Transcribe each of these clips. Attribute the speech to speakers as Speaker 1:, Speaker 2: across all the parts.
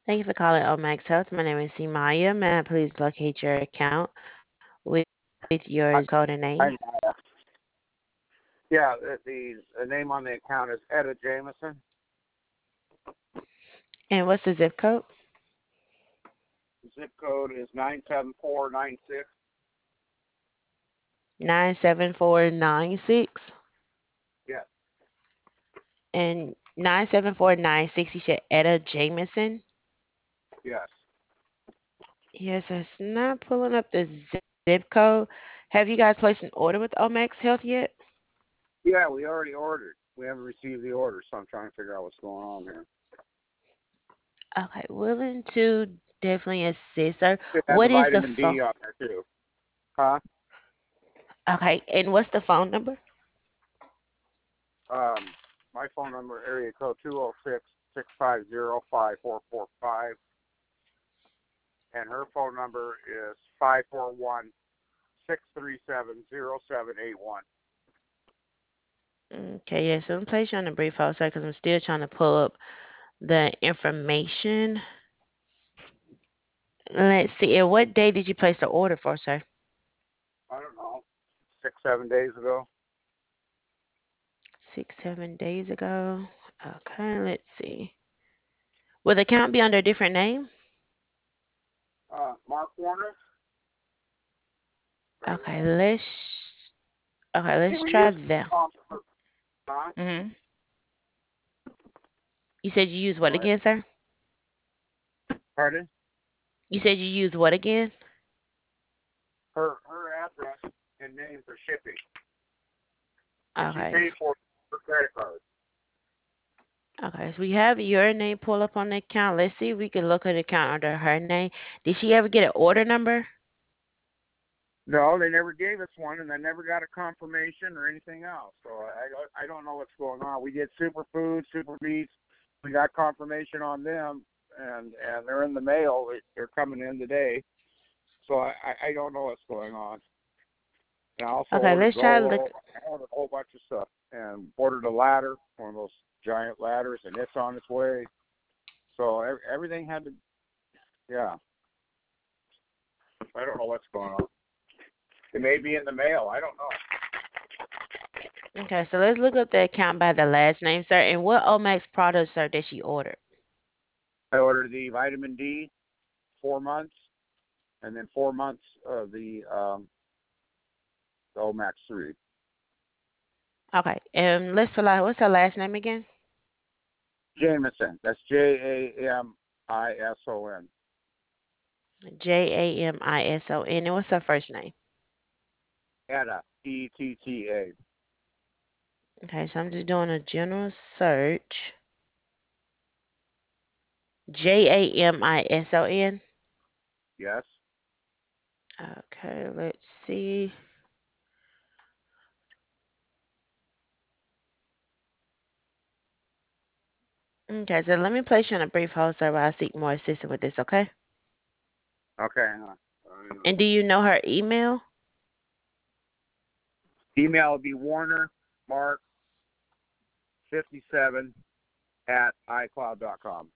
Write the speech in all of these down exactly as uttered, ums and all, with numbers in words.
Speaker 1: Thank you for calling Omax Health. My name is Simaya. May I please locate your account with your zip
Speaker 2: I,
Speaker 1: code and name?
Speaker 2: I, uh, yeah, the, the the name on the account is Etta Jameson.
Speaker 1: And what's the zip code?
Speaker 2: Zip code is nine seven four nine six.
Speaker 1: nine seven four nine six.
Speaker 2: Yes,
Speaker 1: And nine seven four nine six, you said Etta Jameson?
Speaker 2: yes.
Speaker 1: Yes, it's not pulling up the zip code. Have you guys placed an order with Omax Health yet?
Speaker 2: Yeah, we already ordered. We haven't received the order, so I'm trying to figure out what's going on here.
Speaker 1: Okay, willing to definitely assist, sir.
Speaker 2: It has a
Speaker 1: What is the
Speaker 2: vitamin
Speaker 1: phone?
Speaker 2: D on there too. Huh?
Speaker 1: Okay, and what's the phone number?
Speaker 2: Um, my phone number area code two zero six six five zero five four four five, and her phone number is five four one six three seven zero seven eight one.
Speaker 1: Okay, yeah, so I'm placing you on a brief hold, sir, because I'm still trying to pull up the information. Let's see. And what day did you place the order for, sir?
Speaker 2: I don't know, six seven days ago.
Speaker 1: Six, seven days ago. Okay, let's see. Will the account be under a different name?
Speaker 2: Uh, Mark Warner.
Speaker 1: Okay, let's okay, let's
Speaker 2: We
Speaker 1: try
Speaker 2: use
Speaker 1: that.
Speaker 2: um, huh?
Speaker 1: Mm-hmm. You said you use what
Speaker 2: Go ahead.
Speaker 1: again, sir?
Speaker 2: Pardon?
Speaker 1: You said you use what again?
Speaker 2: Her her address and name for shipping, and she
Speaker 1: Okay.
Speaker 2: paid for her credit card.
Speaker 1: Okay, so we have your name pulled up on the account. Let's see if we can look at the account under her name. Did she ever get an order number?
Speaker 2: No, they never gave us one, and I never got a confirmation or anything else. So I I don't know what's going on. We did Superfood, Super Beats. We got confirmation on them, and and they're in the mail. They're coming in today. So I I don't know what's going on. And I also
Speaker 1: Okay,
Speaker 2: ordered
Speaker 1: let's try to
Speaker 2: Zolo.
Speaker 1: look.
Speaker 2: I ordered a whole bunch of stuff, and ordered a ladder, one of those giant ladders, and it's on its way. So everything had to, yeah. I don't know what's going on. It may be in the mail. I don't know.
Speaker 1: Okay, so let's look up the account by the last name, sir. And what Omax products, sir, did she order?
Speaker 2: I ordered the vitamin D, four months, and then four months of the um, the Omax three.
Speaker 1: Okay, and let's fill out what's her last name again?
Speaker 2: Jameson. That's J A M I S O N.
Speaker 1: J A M I S O N. And what's her first name?
Speaker 2: Etta. E T T A.
Speaker 1: Okay, so I'm just doing a general search. J A M I S O N.
Speaker 2: Yes.
Speaker 1: Okay, let's see. Okay, so let me place you on a brief hold, sir, while I seek more assistance with this, okay?
Speaker 2: Okay. Hang on.
Speaker 1: And do you know her email?
Speaker 2: Email will be Warner Mark fifty-seven at iCloud dot com.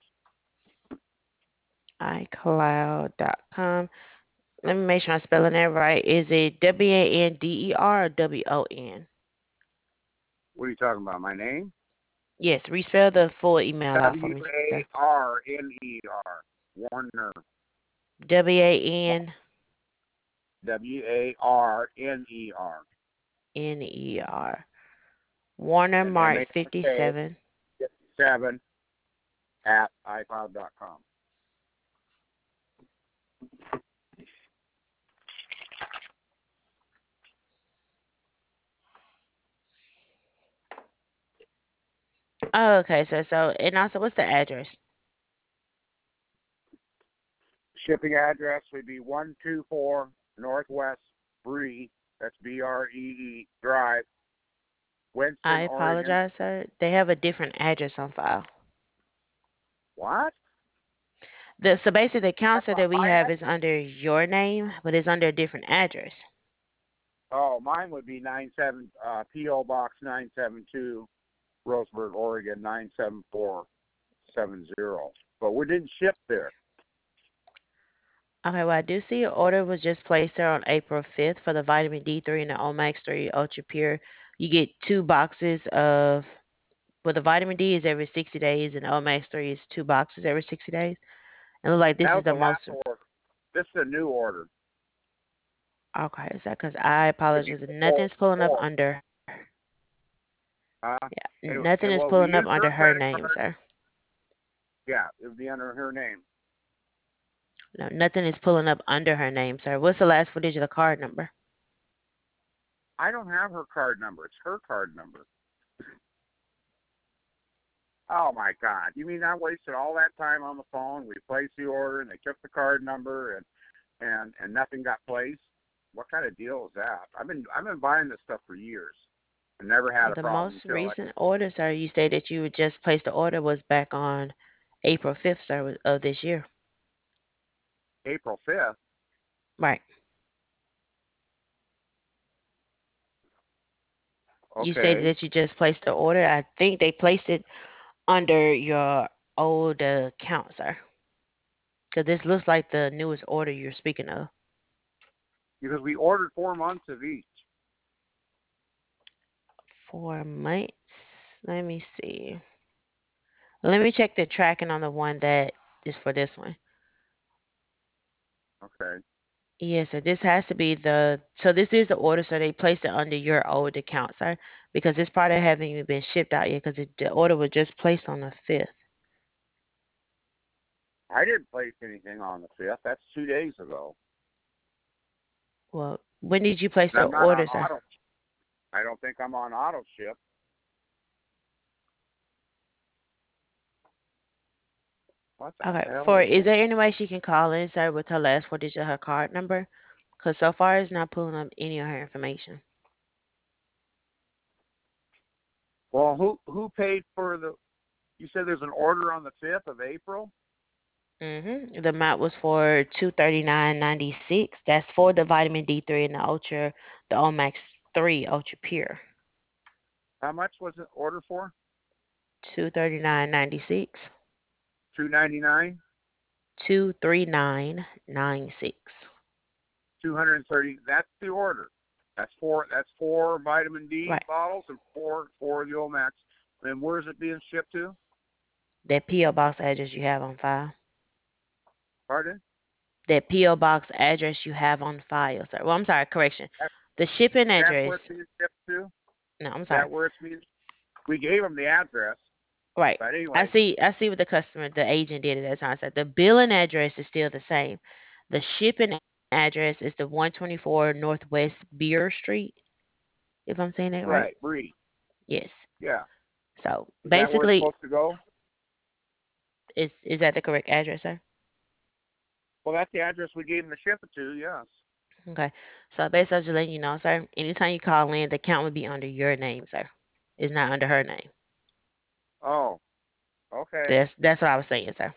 Speaker 1: iCloud dot com. Let me make sure I'm spelling that right. Is it W A N D E R or W O N?
Speaker 2: What are you talking about? My name?
Speaker 1: Yes, respell the full email out for
Speaker 2: W
Speaker 1: me, sir.
Speaker 2: A R N E R. Warner.
Speaker 1: W A N
Speaker 2: W A R N E R.
Speaker 1: N E R. Warner
Speaker 2: And M A
Speaker 1: Mark
Speaker 2: R K
Speaker 1: fifty-seven.
Speaker 2: fifty-seven at iCloud dot com.
Speaker 1: Oh, okay, sir. So, and also, what's the address?
Speaker 2: Shipping address would be one two four Northwest Bree, that's B R E E Drive,
Speaker 1: I
Speaker 2: Winston, Oregon.
Speaker 1: apologize, sir. They have a different address on file.
Speaker 2: What?
Speaker 1: The so basically the
Speaker 2: That's
Speaker 1: council
Speaker 2: not
Speaker 1: that we
Speaker 2: my
Speaker 1: have is
Speaker 2: address?
Speaker 1: under your name, but it's under a different address.
Speaker 2: Oh, mine would be nine seven uh, P O Box nine seven two, Roseburg, Oregon nine seven four seven zero. but we didn't ship there.
Speaker 1: Okay, well, I do see your order was just placed there on April fifth for the vitamin D three and the Omax three Ultra Pure. You get two boxes of, well, the vitamin D is every sixty days and the Omax three is two boxes every sixty days. And look like this
Speaker 2: That
Speaker 1: is
Speaker 2: was
Speaker 1: the
Speaker 2: the last
Speaker 1: most,
Speaker 2: order. This is a new order.
Speaker 1: okay, is that because I
Speaker 2: We need
Speaker 1: apologize.
Speaker 2: four.
Speaker 1: Nothing's pulling up
Speaker 2: four.
Speaker 1: under,
Speaker 2: Uh,
Speaker 1: yeah,
Speaker 2: it,
Speaker 1: nothing
Speaker 2: it,
Speaker 1: is
Speaker 2: well, we
Speaker 1: pulling up
Speaker 2: used her
Speaker 1: under her
Speaker 2: credit
Speaker 1: name,
Speaker 2: card.
Speaker 1: sir.
Speaker 2: Yeah, it would be under her name.
Speaker 1: No, nothing is pulling up under her name, sir. What's the last four digit of the card number?
Speaker 2: I don't have her card number. It's her card number. Oh my God! You mean I wasted all that time on the phone? We placed the order, and they took the card number, and and and nothing got placed. What kind of deal is that? I've been I've been buying this stuff for years, and never had
Speaker 1: Well,
Speaker 2: a
Speaker 1: the
Speaker 2: problem
Speaker 1: most
Speaker 2: until
Speaker 1: recent order, sir, you stated that you would just placed the order was back on April fifth, sir, of this year.
Speaker 2: April fifth.
Speaker 1: Right. You stated
Speaker 2: Okay,
Speaker 1: that you just placed the order. I think they placed it under your old account, sir. Because this looks like the newest order you're speaking of.
Speaker 2: because we ordered four months of each.
Speaker 1: Four months. Let me see. Let me check the tracking on the one that is for this one.
Speaker 2: Okay.
Speaker 1: Yes, sir. This has to be the, so this is the order, so they placed it under your old account, sir, because this product haven't even been shipped out yet, because the order was just placed on the fifth.
Speaker 2: I didn't place anything on the fifth. That's two days ago.
Speaker 1: Well, when did you place
Speaker 2: And
Speaker 1: the
Speaker 2: I'm not on
Speaker 1: order, sir?
Speaker 2: auto. I don't think I'm on auto ship. What the
Speaker 1: Okay,
Speaker 2: hell
Speaker 1: for,
Speaker 2: is
Speaker 1: is
Speaker 2: this?
Speaker 1: there any way she can call in, sir, with her last four digits of her card number? Because so far it's not pulling up any of her information.
Speaker 2: Well, who who paid for the? You said there's an order on the fifth of April.
Speaker 1: Mm-hmm. The amount was for two thirty nine ninety six. That's for the vitamin D three and the Ultra, the Omax three Ultra Pure.
Speaker 2: How much was the order for?
Speaker 1: Two thirty nine ninety six.
Speaker 2: Two ninety nine.
Speaker 1: Two three nine nine six.
Speaker 2: Two hundred and thirty. That's the order. That's four. That's four vitamin D
Speaker 1: Right.
Speaker 2: bottles and four four of the Omax. And where's it being shipped to?
Speaker 1: That P O box address you have on file.
Speaker 2: Pardon?
Speaker 1: That P O box address you have on file, sir. Well, I'm sorry, correction.
Speaker 2: That,
Speaker 1: The shipping
Speaker 2: that's where it's
Speaker 1: address.
Speaker 2: being shipped to.
Speaker 1: No, I'm
Speaker 2: Is
Speaker 1: sorry.
Speaker 2: that where it's being? We gave them the address,
Speaker 1: Right.
Speaker 2: but
Speaker 1: I
Speaker 2: anyway.
Speaker 1: see I see what the customer, the agent did at that time. Said the billing address is still the same. The shipping address is the one twenty-four Northwest Beer Street, if I'm saying that right.
Speaker 2: Right, Bree.
Speaker 1: Yes.
Speaker 2: Yeah.
Speaker 1: So
Speaker 2: Is that where it's
Speaker 1: basically,
Speaker 2: supposed to go?
Speaker 1: is is that the correct address, sir?
Speaker 2: Well, that's the address we gave them to ship it to. Yes.
Speaker 1: Okay. So basically, I'm just letting you know, sir. Anytime you call in, the account would be under your name, sir. It's not under her name.
Speaker 2: Oh. Okay.
Speaker 1: That's that's what I was saying, sir.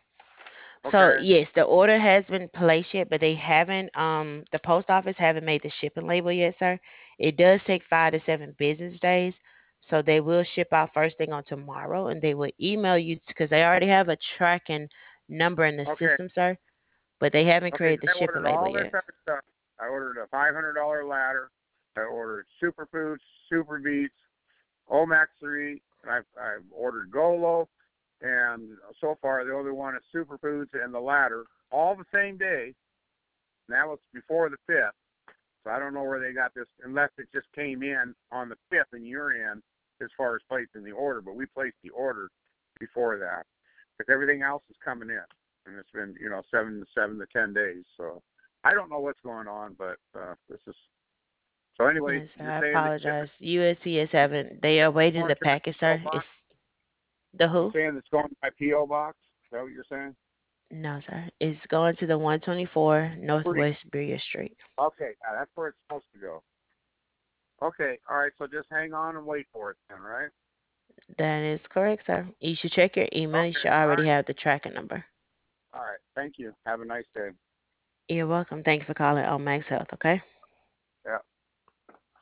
Speaker 1: So
Speaker 2: Okay.
Speaker 1: yes, the order has been placed yet, but they haven't. Um, the post office haven't made the shipping label yet, sir. It does take five to seven business days, so they will ship out first thing on tomorrow, and they will email you because they already have a tracking number in the
Speaker 2: Okay.
Speaker 1: system, sir. But they haven't
Speaker 2: Okay.
Speaker 1: created the
Speaker 2: I
Speaker 1: shipping
Speaker 2: ordered
Speaker 1: label
Speaker 2: all this
Speaker 1: yet.
Speaker 2: other stuff. I ordered a five hundred dollar ladder. I ordered superfoods, super beets, Omax three. I've I've ordered Golo, and so far the only one is superfoods and the ladder, all the same day. And that was before the fifth. So I don't know where they got this, unless it just came in on the fifth in your end as far as placing the order. But we placed the order before that, because everything else is coming in, and it's been, you know, seven to seven to ten days. So I don't know what's going on, but uh, this is so. Anyways,
Speaker 1: Yes, sir.
Speaker 2: you're
Speaker 1: I
Speaker 2: saying the ship is
Speaker 1: apologize. U S P S haven't. They are waiting
Speaker 2: going
Speaker 1: the
Speaker 2: to my
Speaker 1: package,
Speaker 2: P O
Speaker 1: sir.
Speaker 2: box?
Speaker 1: It's the
Speaker 2: You're
Speaker 1: who?
Speaker 2: saying it's going to my P O box? Is that what you're saying?
Speaker 1: No, sir. It's going to the one twenty-four
Speaker 2: Free.
Speaker 1: Northwest Beer Street.
Speaker 2: Okay, now that's where it's supposed to go. Okay, all right. So just hang on and wait for it then, right?
Speaker 1: That is correct, sir. You should check your email. You
Speaker 2: Okay,
Speaker 1: should
Speaker 2: all
Speaker 1: already
Speaker 2: right,
Speaker 1: have the tracking number.
Speaker 2: all right. Thank you. Have a nice day.
Speaker 1: You're welcome. Thank you for calling Omax Health, okay?